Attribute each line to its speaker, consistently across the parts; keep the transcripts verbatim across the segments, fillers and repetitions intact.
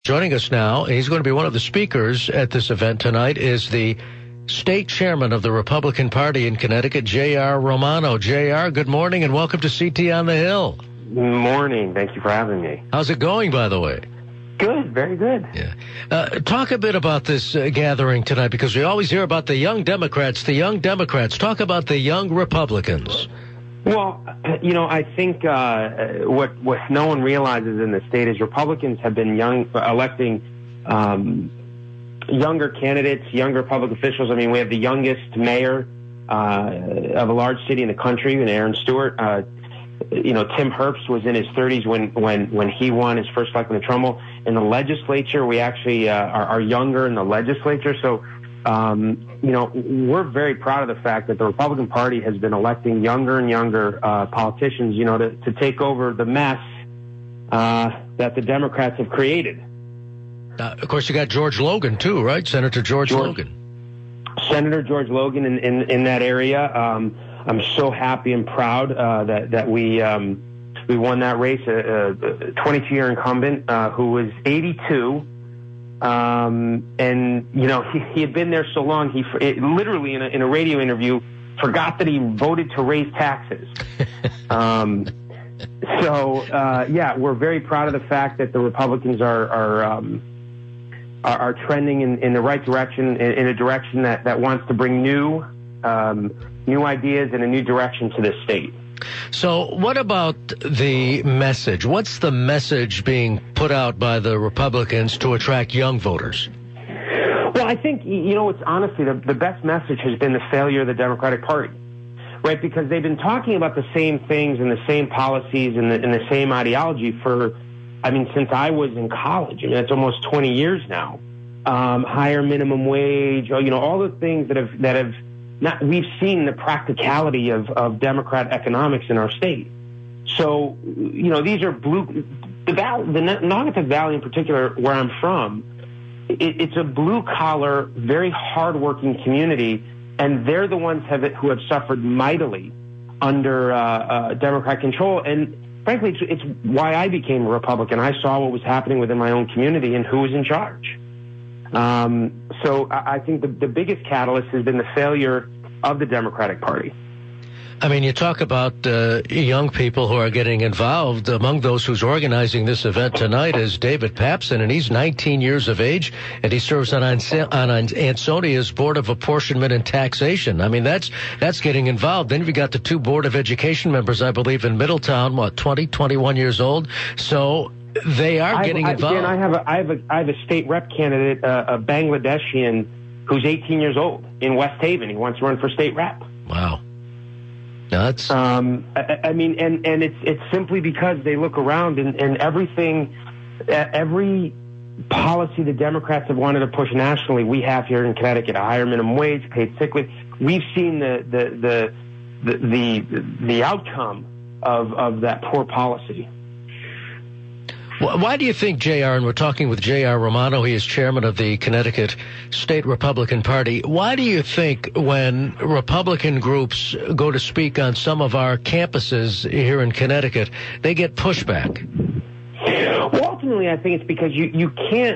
Speaker 1: Joining us now, he's going to be one of the speakers at this event tonight, is the state chairman of the Republican Party in Connecticut, J R Romano. J R, good morning and welcome to C T on the Hill.
Speaker 2: Good morning. Thank you for having me.
Speaker 1: How's it going, by the way?
Speaker 2: Good, very good.
Speaker 1: Yeah. Uh, talk a bit about this uh, gathering tonight, because we always hear about the young Democrats, the young Democrats. Talk about the young Republicans.
Speaker 2: Well, you know, I think uh, what what no one realizes in the state is Republicans have been young electing um, younger candidates, younger public officials. I mean, we have the youngest mayor uh, of a large city in the country, and Aaron Stewart. Uh, you know, Tim Herbst was in his thirties when when when he won his first election in Trumbull. In the legislature, we actually uh, are, are younger in the legislature, so. Um, you know, we're very proud of the fact that the Republican Party has been electing younger and younger uh, politicians, you know, to, to take over the mess uh, that the Democrats have created.
Speaker 1: Uh, of course, you got George Logan, too, right? Senator George, George Logan.
Speaker 2: Senator George Logan in, in, in that area. Um, I'm so happy and proud uh, that, that we um, we won that race. A twenty-two-year incumbent uh, who was eighty-two. Um, and, you know, he, he had been there so long, he it, literally in a, in a radio interview forgot that he voted to raise taxes. um, so, uh, yeah, we're very proud of the fact that the Republicans are, are, um, are, are trending in, in the right direction, in, in a direction that, that wants to bring new, um, new ideas and a new direction to this state.
Speaker 1: So what about the message? What's the message being put out by the Republicans to attract young voters?
Speaker 2: Well, I think, you know, it's honestly the, the best message has been the failure of the Democratic Party, right? Because they've been talking about the same things and the same policies and the, and the same ideology for, I mean, since I was in college. I mean, it's almost twenty years now. Um, higher minimum wage, you know, all the things that have, that have, Not, we've seen the practicality of, of Democrat economics in our state. So, you know, these are blue, the, Val, the Naugatuck Valley in particular, where I'm from, it, it's a blue-collar, very hardworking community, and they're the ones have it, who have suffered mightily under uh, uh, Democrat control. And frankly, it's, it's why I became a Republican. I saw what was happening within my own community and who was in charge. Um, so I, I think the, the biggest catalyst has been the failure of the Democratic Party.
Speaker 1: I mean, you talk about uh, young people who are getting involved. Among those who's organizing this event tonight is David Papson, and he's nineteen years of age, and he serves on, on Ansonia's Board of Apportionment and Taxation. I mean, that's that's getting involved. Then you've got the two Board of Education members, I believe, in Middletown, what, twenty, twenty-one years old. So they are getting
Speaker 2: I,
Speaker 1: involved.
Speaker 2: Dan, I have a, I have a, I have a state rep candidate, uh, a Bangladeshian, who's eighteen years old in West Haven. He wants to run for state rep.
Speaker 1: Wow, that's.
Speaker 2: Um, I, I mean, and and it's it's simply because they look around and, and everything, every policy the Democrats have wanted to push nationally, we have here in Connecticut: a higher minimum wage, paid sick leave. We've seen the the the the the, the outcome of of that poor policy.
Speaker 1: Why do you think, J R, and we're talking with J R Romano, he is chairman of the Connecticut State Republican Party, why do you think when Republican groups go to speak on some of our campuses here in Connecticut, they get pushback?
Speaker 2: Well, ultimately, I think it's because you, you can't,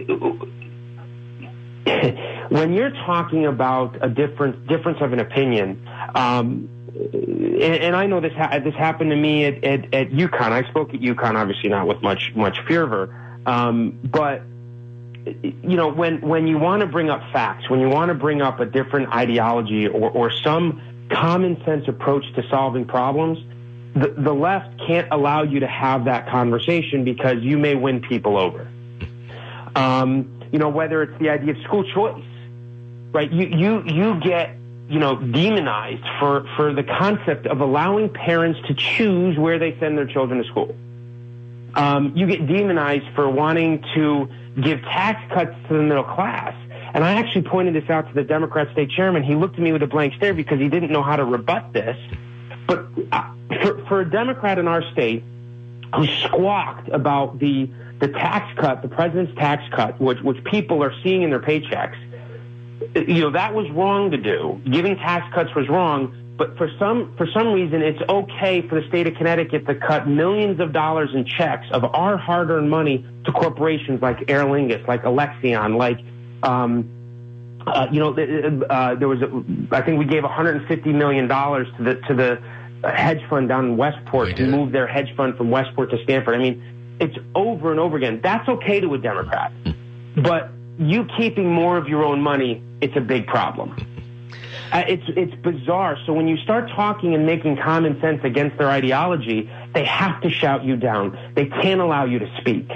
Speaker 2: when you're talking about a different difference of an opinion, um, And, and I know this ha- this happened to me at, at, at UConn. I spoke at UConn, obviously not with much much fervor, um, but you know, when when you want to bring up facts, when you want to bring up a different ideology or, or some common sense approach to solving problems, the, the left can't allow you to have that conversation because you may win people over. Um, you know, whether it's the idea of school choice, right? You you you get you know, demonized for, for the concept of allowing parents to choose where they send their children to school. Um, you get demonized for wanting to give tax cuts to the middle class. And I actually pointed this out to the Democrat state chairman. He looked at me with a blank stare because he didn't know how to rebut this. But uh, for, for a Democrat in our state who squawked about the, the tax cut, the president's tax cut, which, which people are seeing in their paychecks, you know, that was wrong to do. Giving tax cuts was wrong. but for some for some reason, it's okay for the state of Connecticut to cut millions of dollars in checks of our hard-earned money to corporations like Aer Lingus, like Alexion, like, um, uh, you know, uh, there was, a, I think we gave one hundred fifty million dollars to the to the hedge fund down in Westport to move their hedge fund from Westport to Stanford. I mean, it's over and over again. That's okay to a Democrat, but you keeping more of your own money, it's a big problem. Uh, it's it's bizarre. So when you start talking and making common sense against their ideology, they have to shout you down. They can't allow you to speak.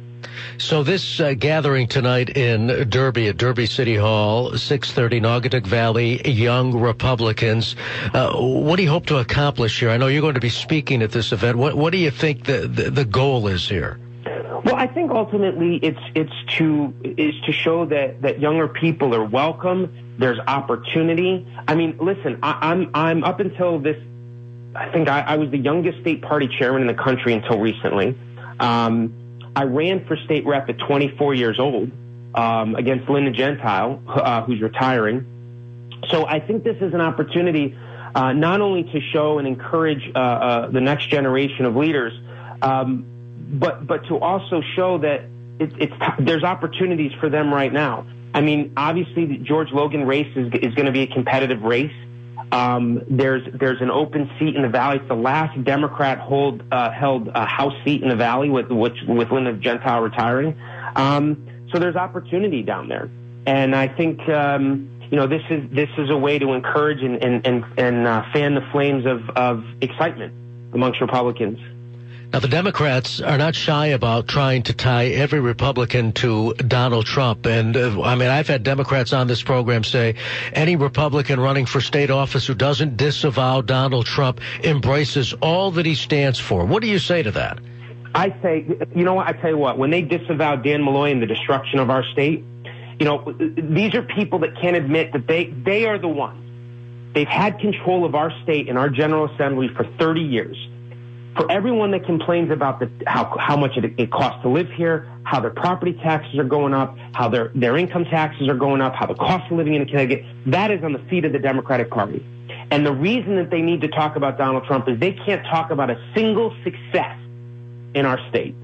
Speaker 1: So this uh, gathering tonight in Derby at Derby City Hall, six thirty, Naugatuck Valley, Young Republicans. Uh, what do you hope to accomplish here? I know you're going to be speaking at this event. What what do you think the, the, the goal is here?
Speaker 2: Well, I think ultimately it's it's to is to show that, that younger people are welcome. There's opportunity. I mean, listen, I, I'm I'm up until this. I think I, I was the youngest state party chairman in the country until recently. Um, I ran for state rep at twenty-four years old um, against Linda Gentile, uh, who's retiring. So I think this is an opportunity uh, not only to show and encourage uh, uh, the next generation of leaders, um, but but to also show that it, it's there's opportunities for them right now. I mean, obviously, the George Logan race is is going to be a competitive race. Um, there's there's an open seat in the Valley. It's the last Democrat hold uh, held a House seat in the Valley with which with Linda Gentile retiring. Um, so there's opportunity down there, and I think um, you know this is this is a way to encourage and and and, and uh, fan the flames of of excitement amongst Republicans.
Speaker 1: Now, the Democrats are not shy about trying to tie every Republican to Donald Trump. And, uh, I mean, I've had Democrats on this program say any Republican running for state office who doesn't disavow Donald Trump embraces all that he stands for. What do you say to that?
Speaker 2: I say, you know what, I tell you what, when they disavow Dan Malloy and the destruction of our state, you know, these are people that can't admit that they, they are the ones. They've had control of our state and our General Assembly for thirty years. For everyone that complains about the, how, how much it, it costs to live here, how their property taxes are going up, how their, their income taxes are going up, how the cost of living in Connecticut, that is on the feet of the Democratic Party. And the reason that they need to talk about Donald Trump is they can't talk about a single success in our state.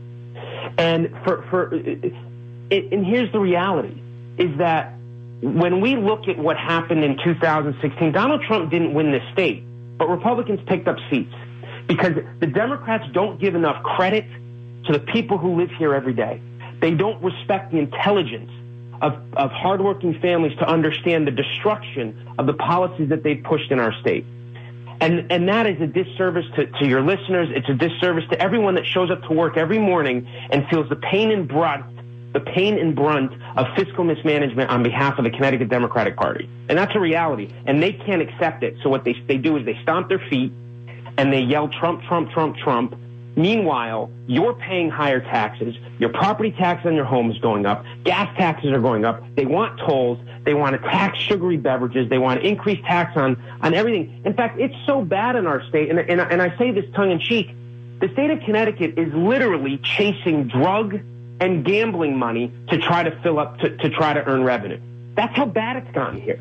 Speaker 2: And for, for, it, and here's the reality, is that when we look at what happened in two thousand sixteen, Donald Trump didn't win this state, but Republicans picked up seats. Because the Democrats don't give enough credit to the people who live here every day. They don't respect the intelligence of, of hardworking families to understand the destruction of the policies that they've pushed in our state. And, and that is a disservice to, to your listeners. It's a disservice to everyone that shows up to work every morning and feels the pain and brunt, the pain and brunt of fiscal mismanagement on behalf of the Connecticut Democratic Party. And that's a reality. And they can't accept it. So what they, they do is they stomp their feet and they yell Trump, Trump, Trump, Trump. Meanwhile, you're paying higher taxes. Your property tax on your home is going up. Gas taxes are going up. They want tolls. They want to tax sugary beverages. They want to increase tax on, on everything. In fact, it's so bad in our state, and, and, and I say this tongue-in-cheek, the state of Connecticut is literally chasing drug and gambling money to try to fill up, to, to try to earn revenue. That's how bad it's gotten here.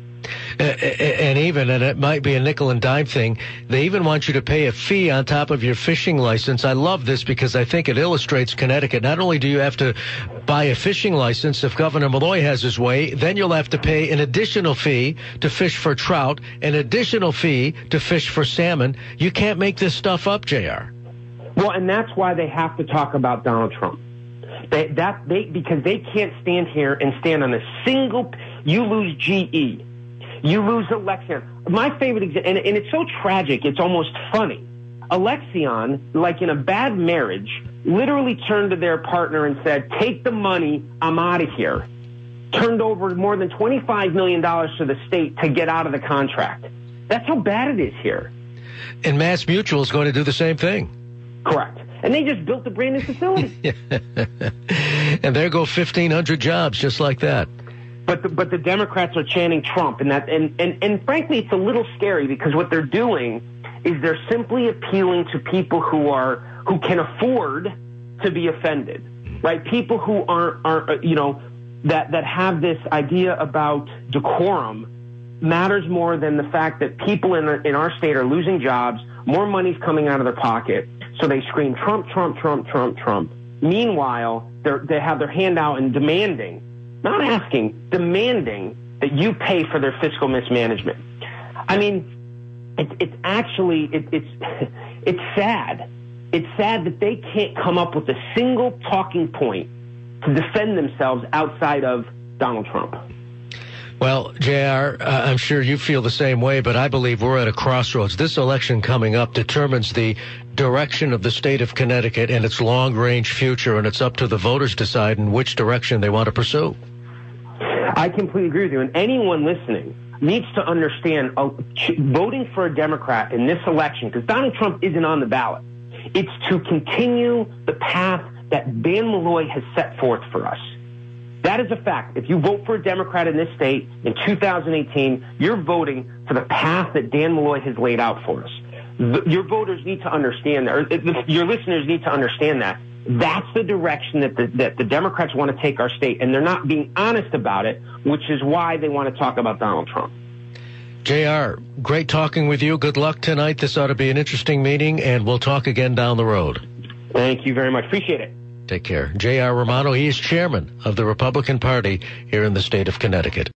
Speaker 1: Uh, and even, and it might be a nickel and dime thing, they even want you to pay a fee on top of your fishing license. I love this because I think it illustrates Connecticut. Not only do you have to buy a fishing license if Governor Malloy has his way, then you'll have to pay an additional fee to fish for trout, an additional fee to fish for salmon. You can't make this stuff up, J R.
Speaker 2: Well, and that's why they have to talk about Donald Trump. They, that they because they can't stand here and stand on a single. You lose G E. You lose Alexion. My favorite example, and, and it's so tragic, it's almost funny. Alexion, like in a bad marriage, literally turned to their partner and said, take the money, I'm out of here. Turned over more than twenty-five million dollars to the state to get out of the contract. That's how bad it is here.
Speaker 1: And Mass Mutual is going to do the same thing.
Speaker 2: Correct. And they just built a brand new facility.
Speaker 1: And there go fifteen hundred jobs just like that.
Speaker 2: But the, but the Democrats are chanting Trump, and that and, and, and frankly, it's a little scary because what they're doing is they're simply appealing to people who are who can afford to be offended, right? People who aren't are you know that that have this idea about decorum matters more than the fact that people in, the, in our state are losing jobs, more money's coming out of their pocket, so they scream Trump, Trump, Trump, Trump, Trump. Meanwhile, they're, they have their hand out and demanding, not asking, demanding that you pay for their fiscal mismanagement. I mean, it, it's actually, it, it's, it's sad. It's sad that they can't come up with a single talking point to defend themselves outside of Donald Trump.
Speaker 1: Well, J R, uh, I'm sure you feel the same way, but I believe we're at a crossroads. This election coming up determines the direction of the state of Connecticut and its long-range future, and it's up to the voters to decide in which direction they want to pursue.
Speaker 2: I completely agree with you, and anyone listening needs to understand uh, voting for a Democrat in this election, because Donald Trump isn't on the ballot, it's to continue the path that Dan Malloy has set forth for us. That is a fact. If you vote for a Democrat in this state in two thousand eighteen, you're voting for the path that Dan Malloy has laid out for us. The, your voters need to understand that, or the, your listeners need to understand that. That's the direction that the, that the Democrats want to take our state, and they're not being honest about it, which is why they want to talk about Donald Trump.
Speaker 1: J R, great talking with you. Good luck tonight. This ought to be an interesting meeting, and we'll talk again down the road.
Speaker 2: Thank you very much. Appreciate it.
Speaker 1: Take care. J R Romano, he is chairman of the Republican Party here in the state of Connecticut.